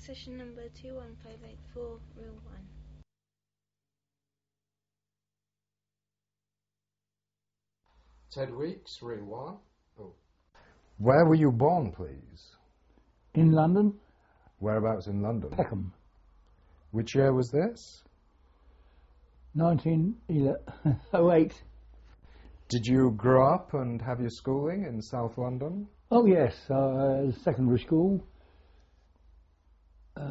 session number 21584, reel 1. Ted Weeks, reel 1. Oh. Where were you born, please? In London. Whereabouts in London? Peckham. Which year was this? 1908. Did you grow up and have your schooling in South London? Oh yes, secondary school. I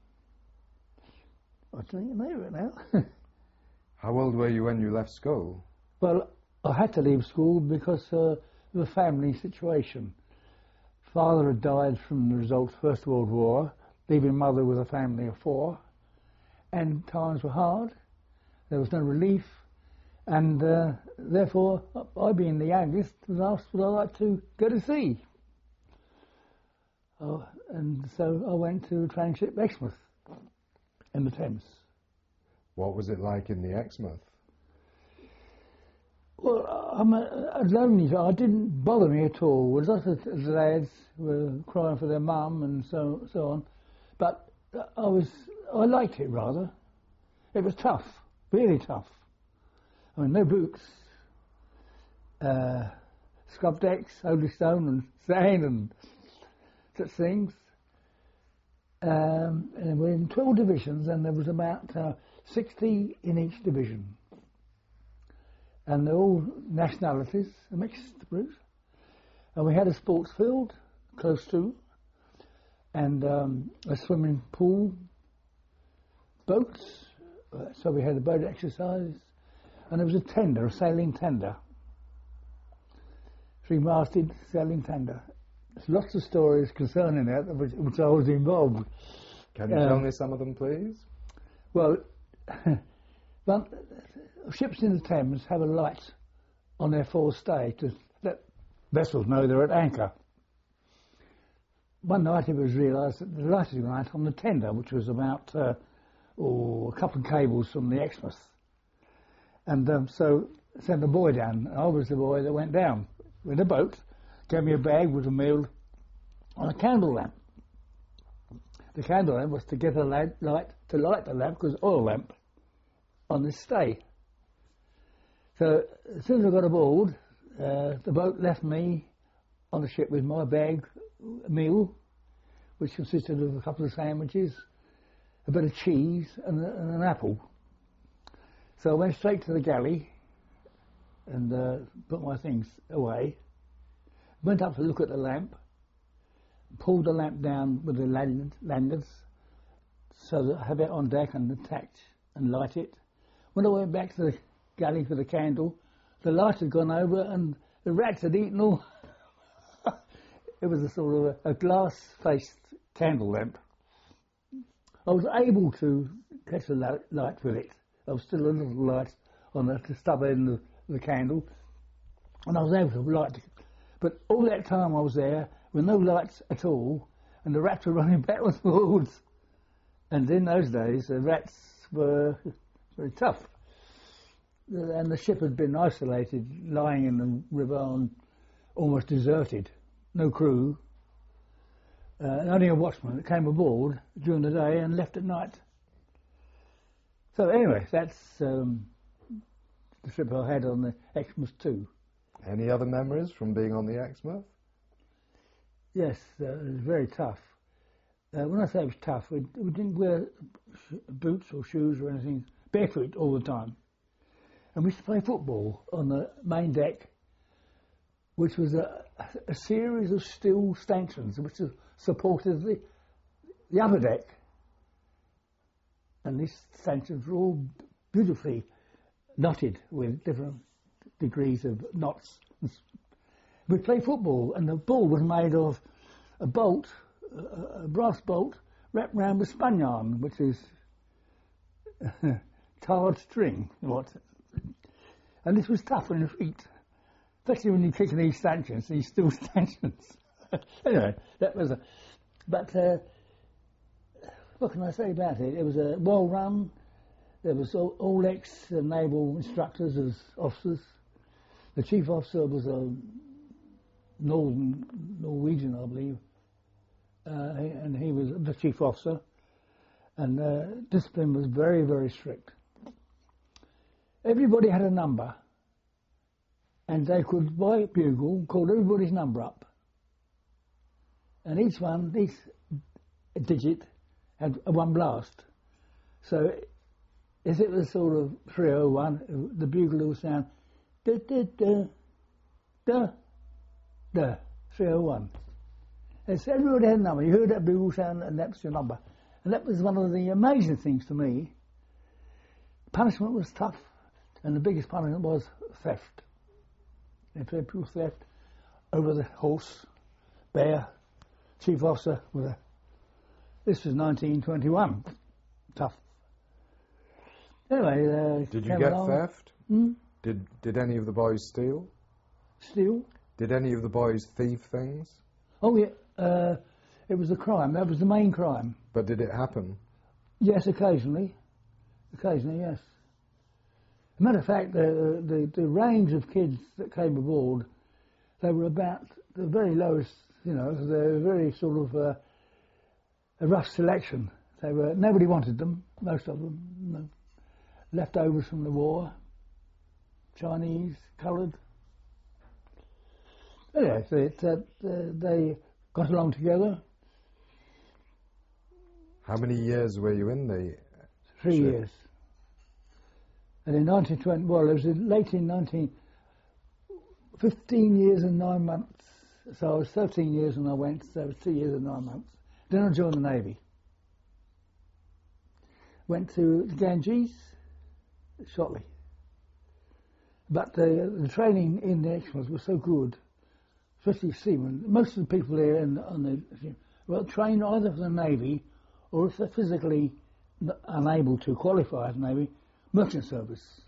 don't know it now. How old were you when you left school? Well, I had to leave school because of the family situation. Father had died from the result of the First World War, leaving mother with a family of 4, and times were hard. There was no relief, and therefore, I being the youngest, was asked would I like to go to sea. And so I went to Tranship Exmouth in the Thames. What was it like in the Exmouth? Well, I'm a lonely. I didn't bother me at all. A lot of the lads were crying for their mum and so on, but I liked it rather. It was tough, really tough. I mean, no boots, scrub decks, Holy Stone and sand and such things. And we're in 12 divisions, and there was about 60 in each division. And they're all nationalities, a mixed group. And we had a sports field close to, and a swimming pool, boats. So we had a boat exercise, and there was a tender, a sailing tender, 3-masted sailing tender. There's lots of stories concerning that, which I was involved. Can you tell me some of them, please? Well, ships in the Thames have a light on their forestay to let vessels know they're at anchor. One night it was realised that the light had gone out on the tender, which was about a couple of cables from the Exmouth. And so sent a boy down. I was the boy that went down with a boat, gave me a bag with a meal on a candle lamp. The candle lamp was to get a light to light the lamp, because oil lamp on this stay. So as soon as I got aboard, the boat left me on the ship with my bag, a meal, which consisted of a couple of sandwiches, a bit of cheese and an apple. So I went straight to the galley and put my things away. Went up to look at the lamp, pulled the lamp down with the lanyards so that I have it on deck and attached and light it. When I went back to the galley for the candle, the light had gone over and the rats had eaten all. It was a sort of a glass-faced candle lamp. I was able to catch a light with it. There was still a little light on the stub end of the candle, and I was able to light it. But all that time I was there with no lights at all, and the rats were running backwards and forwards. And in those days, the rats were very tough. And the ship had been isolated, lying in the river, and almost deserted. No crew. Only a watchman that came aboard during the day and left at night. So anyway, that's the trip I had on the Exmouth too. Any other memories from being on the Exmouth? Yes, it was very tough. When I say it was tough, we didn't wear boots or shoes or anything, barefoot all the time. And we used to play football on the main deck, which was a series of steel stanchions which supported the upper deck. And these stanchions were all beautifully knotted with different degrees of knots. We played football, and the ball was made of a bolt, a brass bolt, wrapped round with spun yarn, which is tarred string. And this was tough on your feet, especially when you're kicking these stanchions, these steel stanchions. Anyway, that was a... But what can I say about it? It was a well run. There was all ex-naval instructors as officers. The chief officer was a Norwegian, I believe, and he was the chief officer, and discipline was very, very strict. Everybody had a number, and they could, by bugle, call everybody's number up. And each digit had one blast. So if it was sort of 301, the bugle would sound da da da da da 301. And so everybody had a number. You heard that bugle sound, and that was your number. And that was one of the amazing things to me. Punishment was tough, and the biggest punishment was theft. If people theft over the horse, bear, chief officer with a. This was 1921. Tough. Anyway, did you get theft? Hmm? Did any of the boys steal? Steal? Did any of the boys thieve things? Oh yeah, it was a crime. That was the main crime. But did it happen? Yes, occasionally. Occasionally, yes. As a matter of fact, the range of kids that came aboard, they were about the very lowest. You know, they were very sort of a rough selection. Nobody wanted them. Most of them, no. Leftovers from the war, Chinese, coloured. Anyway, so they got along together. How many years were you in the 3 ship? years. And in 1920, well, it was late in 15 years and 9 months. So I was 13 years when I went, so it was 2 years and 9 months. Then I joined the Navy. Went to the Ganges, shortly. But the training in the Exmouth was so good, especially seamen. Most of the people there on the well trained either for the Navy, or if they're physically unable to qualify for the Navy, merchant service.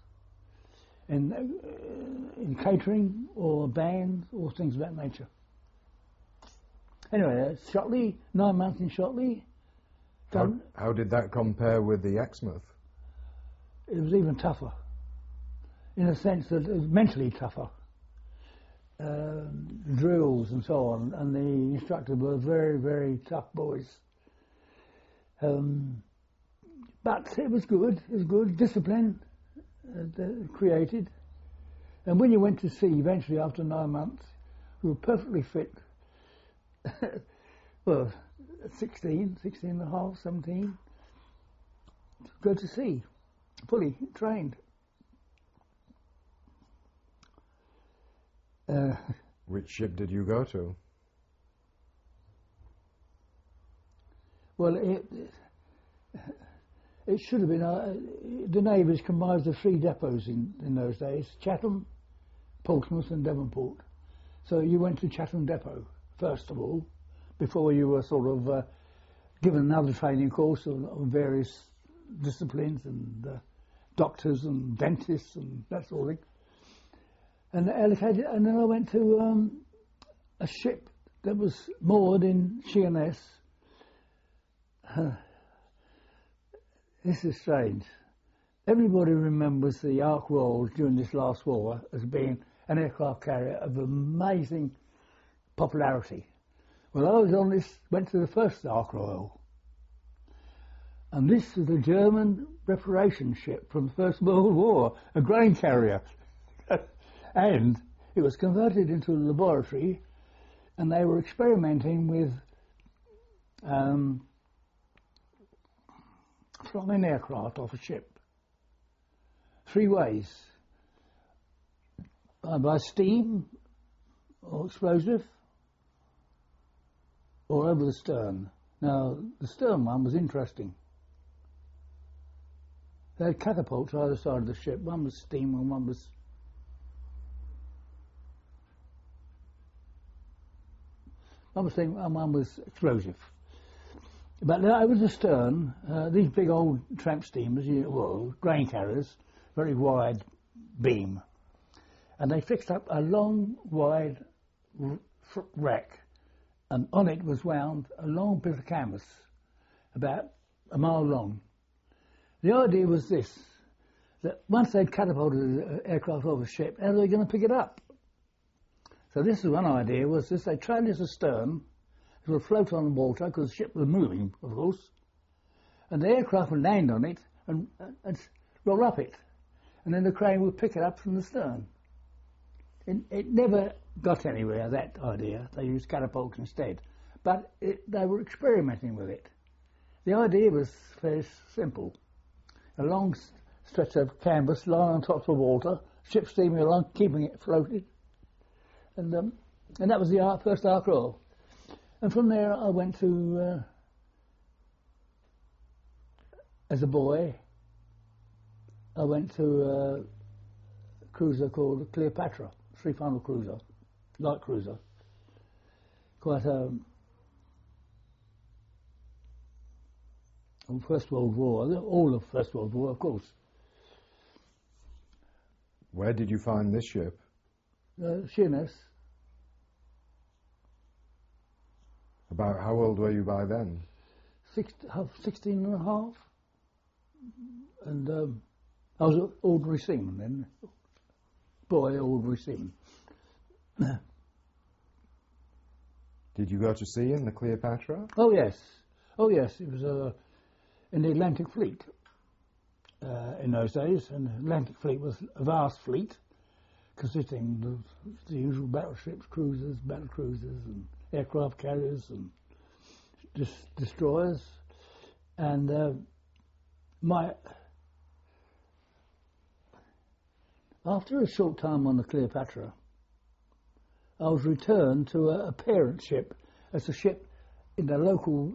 In catering or bands or things of that nature. Anyway, Shotley, 9 months in Shotley. How did that compare with the Exmouth? It was even tougher, in a sense that it was mentally tougher. Drills and so on, and the instructors were very, very tough boys. But it was good. It was good discipline created, and when you went to sea, eventually after 9 months, you were perfectly fit. Well, 16 and a half, 17, to go to sea, fully trained. Which ship did you go to? Well, it should have been, the Navy was comprised of 3 depots in those days, Chatham, Portsmouth and Devonport. So you went to Chatham Depot, first of all, before you were sort of given another training course on various disciplines and doctors and dentists and that sort of thing. And allocated, and then I went to a ship that was moored in Sheerness. This is strange. Everybody remembers the Ark Royal during this last war as being an aircraft carrier of amazing popularity. Well, I was on this, went to the first Ark Royal. And this was a German reparation ship from the First World War, a grain carrier. And it was converted into a laboratory, and they were experimenting with flying aircraft off a ship. 3 ways. By steam, or explosive, or over the stern. Now, the stern one was interesting. They had catapults either side of the ship. One was steam and one was... One was steam and one was explosive. But over the stern, these big old tramp steamers, well, grain carriers, very wide beam. And they fixed up a long, wide rack, and on it was wound a long bit of canvas, about a mile long. The idea was this, that once they'd catapulted the aircraft off a ship, how are they going to pick it up? So this is one idea, was this, they trained as astern, It would float on the water because the ship was moving, of course, and the aircraft would land on it and roll up it, and then the crane would pick it up from the stern. It never got anywhere, that idea. They used catapults instead. But they were experimenting with it. The idea was very simple. A long stretch of canvas lying on top of the water, ship steaming along, keeping it floated. And that was the first Ark Royal. And from there I went to, as a boy, I went to a cruiser called the Cleopatra, three-funnel cruiser, light cruiser. Quite First World War, all of First World War, of course. Where did you find this ship? Sheerness. About how old were you by then? 16 and a half. And I was an ordinary seaman then. Boy, ordinary seaman. Did you go to sea in the Cleopatra? Oh yes. It was in the Atlantic Fleet in those days, and the Atlantic Fleet was a vast fleet consisting of the usual battleships, cruisers, battle cruisers, and aircraft carriers and destroyers. And after a short time on the Cleopatra, I was returned to a parent ship as a ship in the local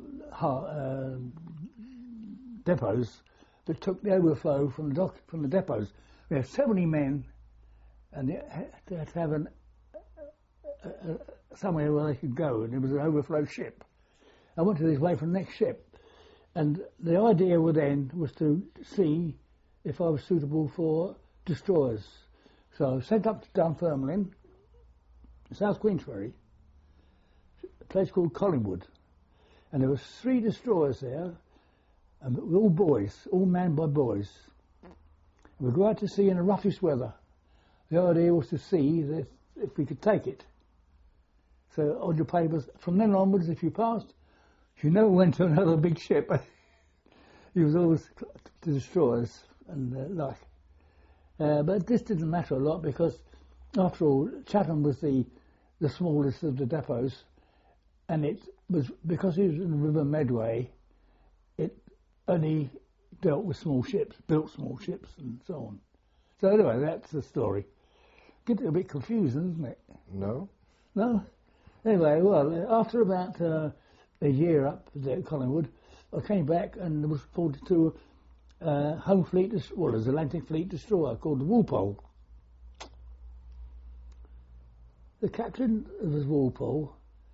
depots that took the overflow from the depots. We had so many men, and they had to have somewhere where they could go, and it was an overflow ship. I went to this way for the next ship, and the idea then was to see if I was suitable for destroyers. So I was sent up to Dunfermline, South Queensferry, a place called Collingwood, and there were 3 destroyers there, and all boys, all manned by boys. We'd go out to sea in the roughest weather. The idea was to see if we could take it. So on your papers, from then onwards, if you passed, you never went to another big ship. You was always to destroyers and but this didn't matter a lot because, after all, Chatham was the smallest of the depots, and it was because it was in the River Medway. It only dealt with small ships, built small ships, and so on. So anyway, that's the story. Gets a bit confusing, doesn't it? No. No? Anyway, well, after about a year up there at Collingwood, I came back and was reported to Home Fleet, there's Atlantic Fleet destroyer called the Walpole. The captain of the Walpole,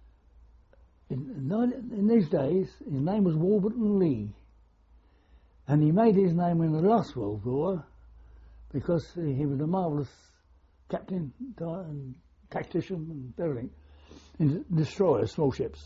in these days, his name was Warburton Lee. And he made his name in the last World War because he was a marvellous captain and tactician and everything in destroyers, small ships.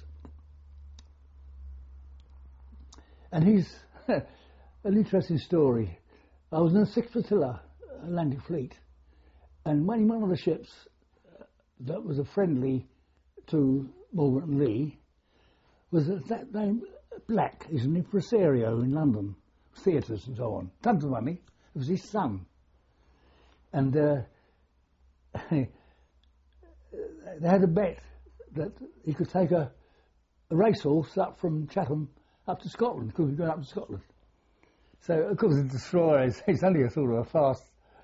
And he's an interesting story. I was in the 6th Flotilla, Atlantic Fleet, and when one of the ships that was a friendly to Warburton Lee was that name Black. He's an impresario in London, theatres and so on, tons of money. It was his son, and they had a bet that he could take a racehorse up from Chatham up to Scotland, because we're going up to Scotland. So, of course, the destroyer is only a sort of a fast,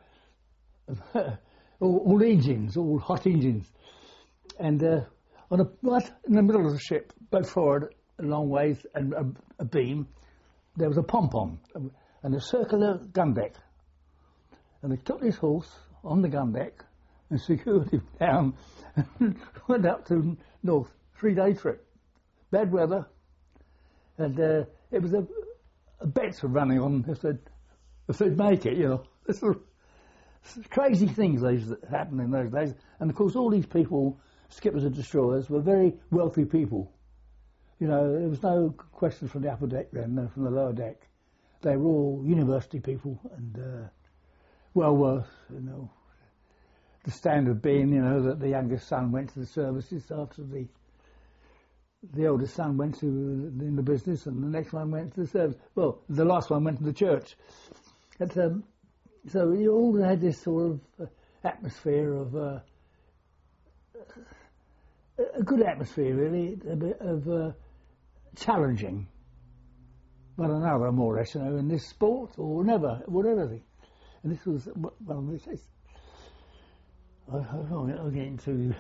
all engines, all hot engines. And right in the middle of the ship, both forward a long ways and a beam, there was a pom-pom and a circular gun deck. And they took this horse on the gun deck and secured him down and went up to north, 3-day trip. Bad weather, and it was bets were running on if they'd make it, you know. Crazy things that happened in those days. And of course all these people, skippers and destroyers, were very wealthy people. You know, there was no question from the upper deck then, no, from the lower deck. They were all university people and well worth, you know. The standard being, you know, that the youngest son went to the services after the the eldest son went to in the business, and the next one went to the service. Well, the last one went to the church. But, so you all had this sort of atmosphere of a good atmosphere, really, a bit of challenging one another, more or less, you know, in this sport or whatever. And this was one of the. I'll get into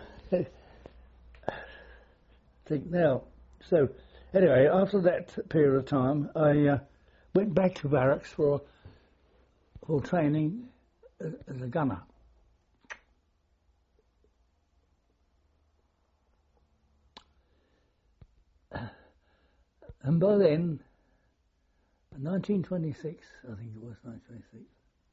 think now. So, anyway, after that period of time, I went back to barracks for training as a gunner. And by then, 1926, I think it was 1926.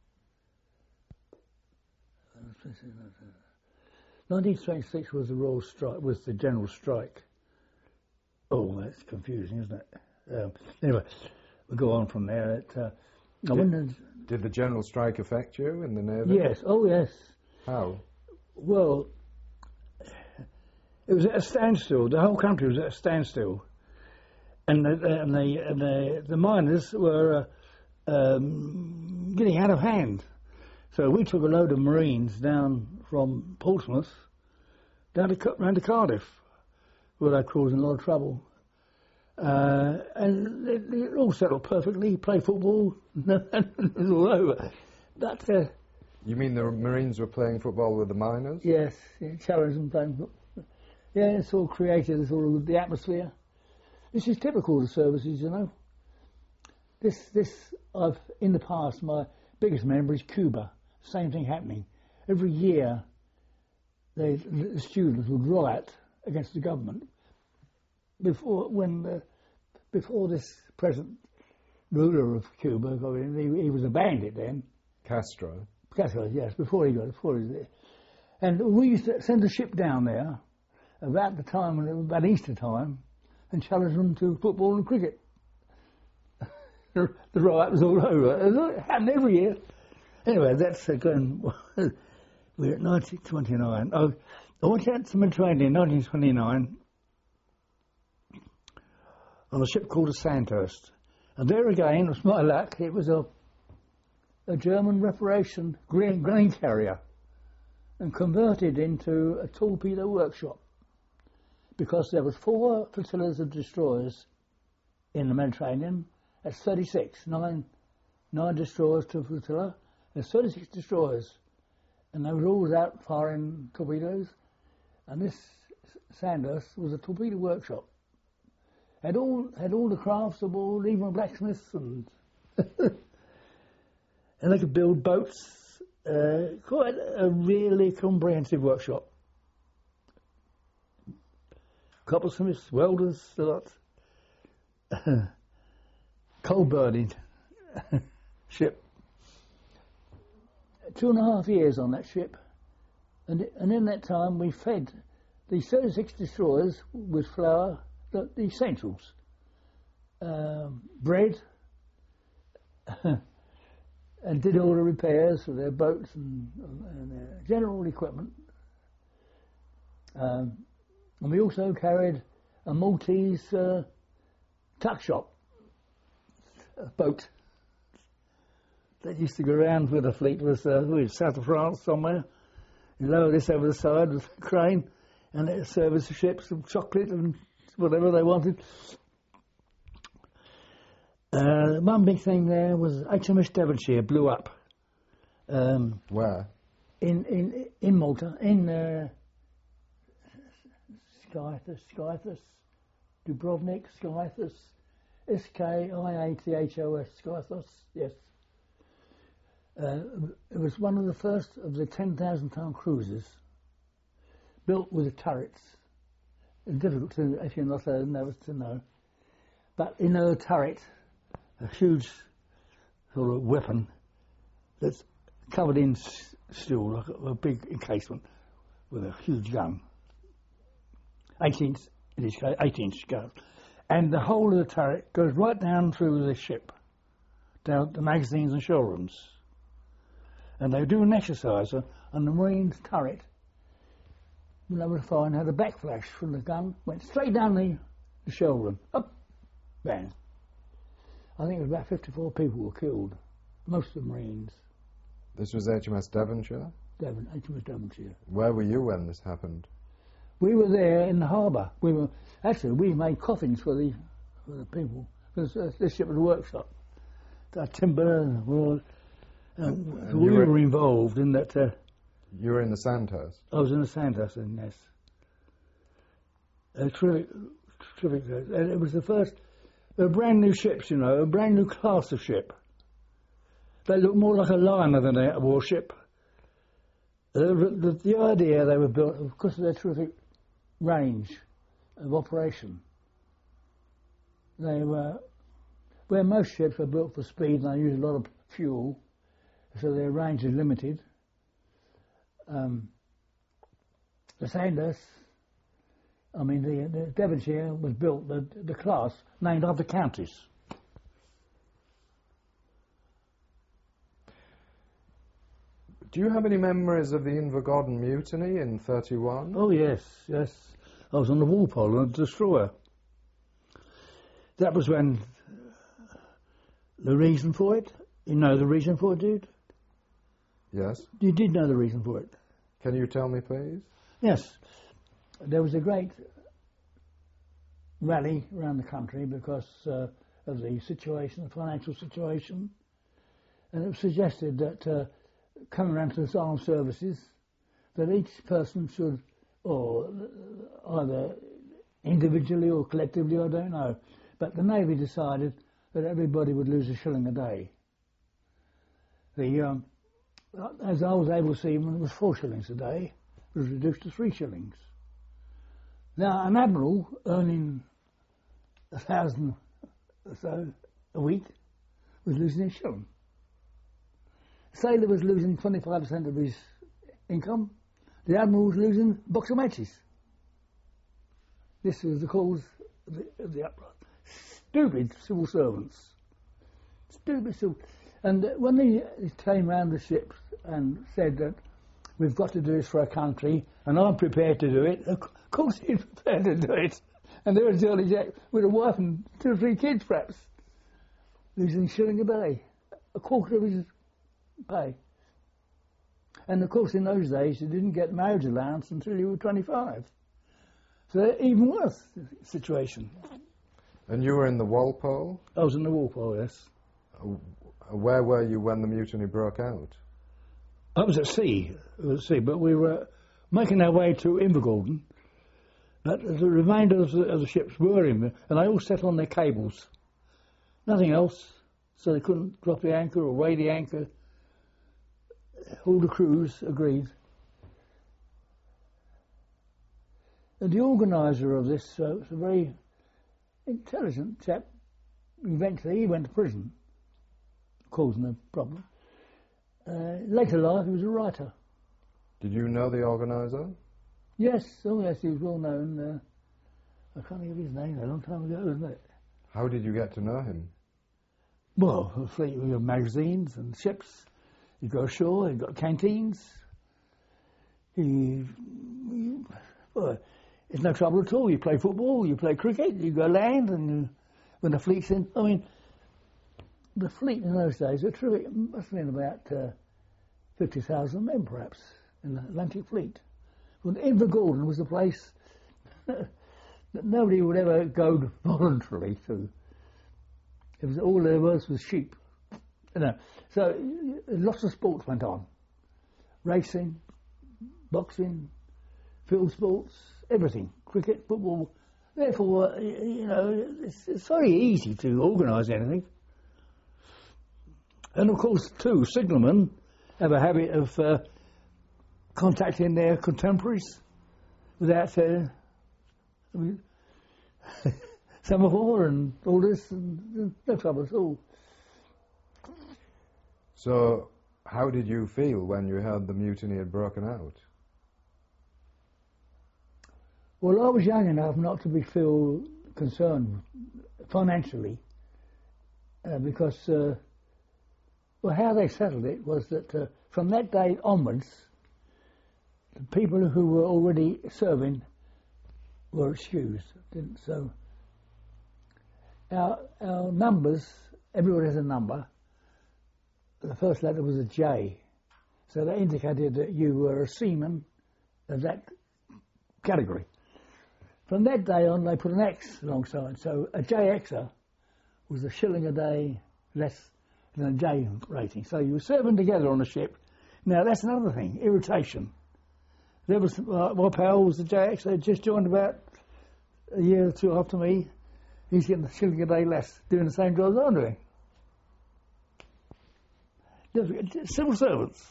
1926 was the Royal Strike, was the General Strike. Oh, that's confusing, isn't it? Anyway, we'll go on from there. Did the General Strike affect you in the Navy? Yes, oh yes. How? Well, it was at a standstill. The whole country was at a standstill. And the miners were getting out of hand. So we took a load of Marines down from Portsmouth round to Cardiff, where they caused a lot of trouble. And it all settled perfectly. Play football, and it was all over. But you mean the Marines were playing football with the miners? Yes, challenged them playing football. Yeah, it's all created sort of the atmosphere. This is typical of the services, you know. I've in the past, my biggest memory is Cuba. Same thing happening. Every year, the students would riot against the government. Before this present ruler of Cuba got in, he was a bandit then. Castro, yes, before he was there. And we used to send a ship down there about the time, about Easter time, and challenge them to football and cricket. The riot was all over. It happened every year. Anyway, that's going. We're at 1929. I went out to Mediterranean in 1929 on a ship called the Sandhurst. And there again, it was my luck, it was a German reparation grain carrier and converted into a torpedo workshop, because there was 4 flotillas of destroyers in the Mediterranean. That's 36, nine destroyers to a flotilla. There's 36 destroyers, and they were always out firing torpedoes. And this Sandhurst was a torpedo workshop. Had all the crafts aboard, even blacksmiths, and and they could build boats. Quite a really comprehensive workshop. Coppersmiths, welders, a lot. Coal burning ship. 2.5 years on that ship, and in that time we fed the 36 destroyers with flour, the essentials, bread, and did all the repairs for their boats and their general equipment. And we also carried a Maltese tuck shop, a boat that used to go around with the fleet. Was south of France somewhere. You lower this over the side with a crane, and it serviced the ships with chocolate and whatever they wanted. One big thing there was HMS Devonshire blew up. Where? In Malta, in Skythos, Dubrovnik, Skythos, Skyithos, Skythos, yes. It was one of the first of the 10,000-ton cruisers built with the turrets. It's difficult to, if you're not nervous to know. But in a turret, a huge sort of weapon that's covered in steel, like a big encasement with a huge gun. 8-inch gun. And the whole of the turret goes right down through the ship, down the magazines and shell rooms. And they do an exercise on the Marine's turret. When they were firing, had a backflash from the gun, went straight down the shell run. Up, bang. I think it was about 54 people were killed, most of the Marines. This was HMS Devonshire? HMS Devonshire. Where were you when this happened? We were there in the harbour. We made coffins for the people, because this ship was a workshop. Timber and all. We were involved in that. You were in the Sandhurst? I was in the Sandhurst, yes. Terrific. And it was the first, brand new ships, a brand new class of ship. They looked more like a liner than a warship. The idea they were built because of their terrific range of operation. They were, where most ships were built for speed and they used a lot of fuel, so their range is limited. The Sandhurst, the Devonshire was built, the class, named after counties. Do you have any memories of the Invergordon mutiny in 31? Oh, yes. I was on the Walpole on the destroyer. That was when the reason for it. You know the reason for it, dude? Yes. You did know the reason for it. Can you tell me, please? Yes. There was a great rally around the country because of the situation, the financial situation, and it was suggested that coming around to the armed services, that each person should, or either individually or collectively, I don't know, but the Navy decided that everybody would lose a shilling a day. As I was able to see, it was 4 shillings a day. It was reduced to 3 shillings. Now, an admiral earning 1,000 or so a week was losing a shilling. A sailor was losing 25% of his income. The admiral was losing a box of matches. This was the cause of the uproar. Stupid civil servants. Stupid civil. And when they came round the ships and said that we've got to do this for our country, and I'm prepared to do it, of course he's prepared to do it. And there was Jolly Jack with a wife and 2 or 3 kids, perhaps, losing a shilling a day, a quarter of his pay. And of course in those days you didn't get marriage allowance until you were 25. So even worse situation. And you were in the Walpole? I was in the Walpole, yes. Where were you when the mutiny broke out? I was at sea, but we were making our way to Invergordon. But the remainder of the ships were in there, and they all set on their cables. Nothing else, so they couldn't drop the anchor or weigh the anchor. All the crews agreed. And the organiser of this was a very intelligent chap. Eventually he went to prison, causing a problem. Later life he was a writer. Did you know the organiser? Yes, oh yes, he was well known. I can't think of his name, a long time ago, isn't it? How did you get to know him? Well, a fleet of magazines and ships. You go ashore, you've got canteens. Well, it's no trouble at all. You play football, you play cricket, you go land, and when the fleet's in, the fleet in those days, it must have been about 50,000 men, perhaps, in the Atlantic Fleet. Well, Invergordon was a place that nobody would ever go voluntarily to. It was all there was sheep. So lots of sports went on. Racing, boxing, field sports, everything. Cricket, football. Therefore, it's very easy to organise anything. And of course, too, signalmen have a habit of contacting their contemporaries without semaphore and all this, and no trouble at all. So, how did you feel when you heard the mutiny had broken out? Well, I was young enough not to feel concerned financially, because how they settled it was that from that day onwards, the people who were already serving were excused. So our numbers, everybody has a number. The first letter was a J. So that indicated that you were a seaman of that category. From that day on, they put an X alongside. So a JXer was a shilling a day less than a J rating. So you were serving together on a ship. Now, that's another thing, irritation. There was, my pal was a JXer, just joined about a year or two after me. He's getting a shilling a day less, doing the same job as I'm doing. Civil servants.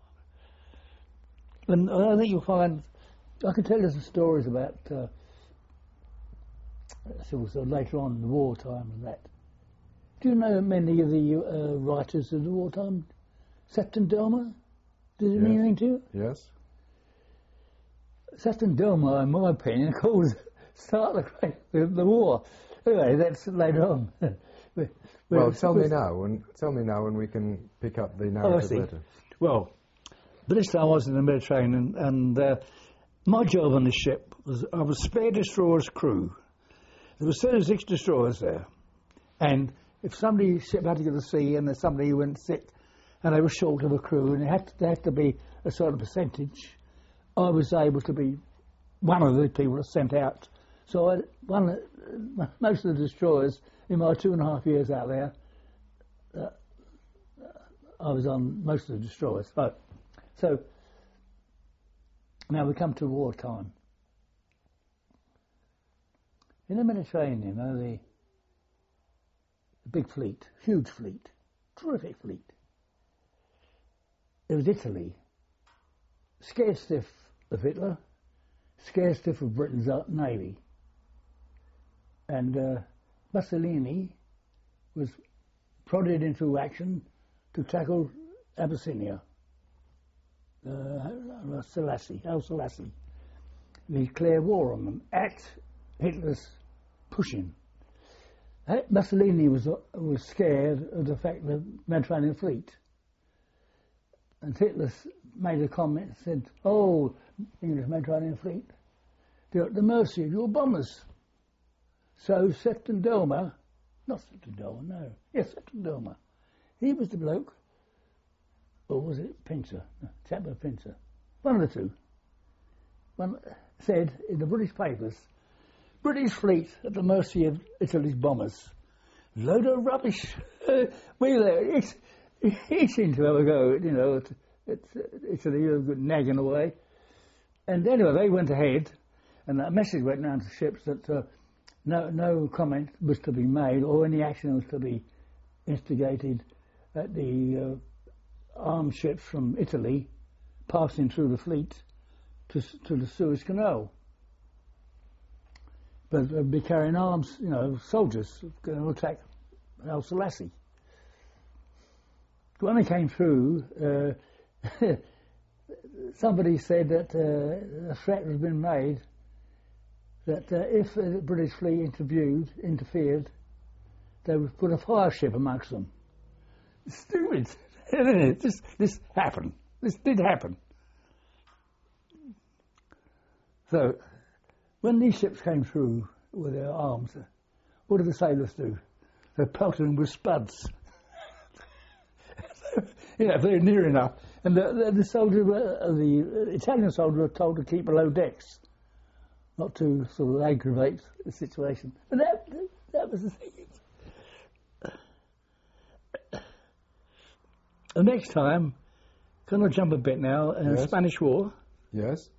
And I think you'll find, I can tell you some stories about civil servants later on in the wartime and that. Do you know many of the writers of the wartime? Sefton Delmer? Does it mean anything to you? Yes. Sefton Delmer, in my opinion, caused start the war. Anyway, that's later on. Well, tell me now, and we can pick up the narrative later. Well, but this time I was in the Mediterranean, and my job on this ship was I was spare destroyer's crew. There were 36 destroyers there, and if somebody's ship had to go to sea and there's somebody who went sick and they were short of a crew and there had to be a certain percentage, I was able to be one of the people sent out. So most of the destroyers in my 2.5 years out there, I was on most of the destroyers. So now we come to wartime. In the Mediterranean, the big fleet, huge fleet, terrific fleet. There was Italy, scared stiff of Hitler, scared stiff of Britain's navy. And Mussolini was prodded into action to tackle Abyssinia. Selassie, Selassie. He declared war on them at Hitler's pushing. Mussolini was scared of the fact that the Mediterranean fleet. And Hitler made a comment and said, "Oh, English Mediterranean fleet, they're at the mercy of your bombers." So Sefton Delmer, not Sefton Delmer, no, yes, Sefton Delmer, he was the bloke, or was it Pincer? No, Chapman Pincer, one of the two. One said in the British papers, "British fleet at the mercy of Italy's bombers. Load of rubbish." He seemed to have a go, you know, at Italy, nagging away. And anyway, they went ahead, and a message went round to ships that no comment was to be made or any action was to be instigated at the armed ships from Italy passing through the fleet to the Suez Canal. But they'd be carrying arms, you know, soldiers going to attack Selassie. When they came through, somebody said that a threat had been made that if the British fleet interfered, they would put a fire ship amongst them. Stupid, isn't it? This happened. This did happen. So, when these ships came through with their arms, what did the sailors do? They pelted them with spuds. Yeah, if they're near enough. And the soldier, the Italian soldier, were told to keep below decks, not to sort of aggravate the situation. But that was the thing. The next time, can I jump a bit now? Yes. Spanish War. Yes.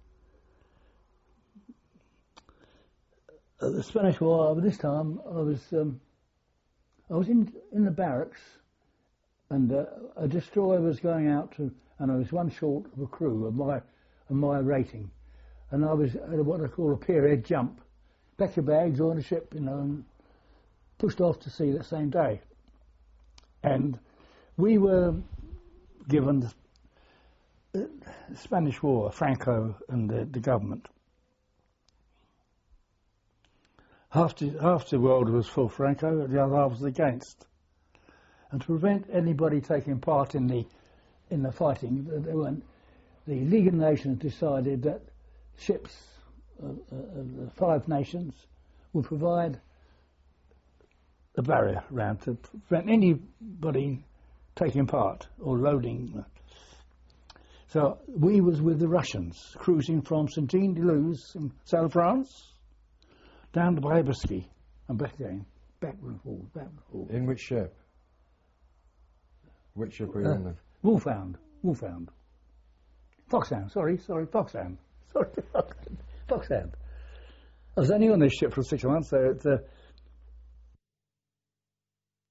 The Spanish War. This time, I was in the barracks, and a destroyer was going out to, and I was one short of a crew of my rating, and I was at what I call a pier-head jump, pack your bags on the ship, you know, and pushed off to sea that same day. And we were given the Spanish War, Franco and the government. Half the world was for Franco, the other half was against. And to prevent anybody taking part in the fighting, the League of Nations decided that ships of the 5 nations would provide a barrier round to prevent anybody taking part or loading. So we was with the Russians, cruising from Saint-Jean-de-Luz in South France down to Braibeski and back again, backward and forward, backward and forward. In which ship? Which ship were you in then? Wolfhound. Foxhound, sorry, Foxhound. I was only on this ship for 6 months, so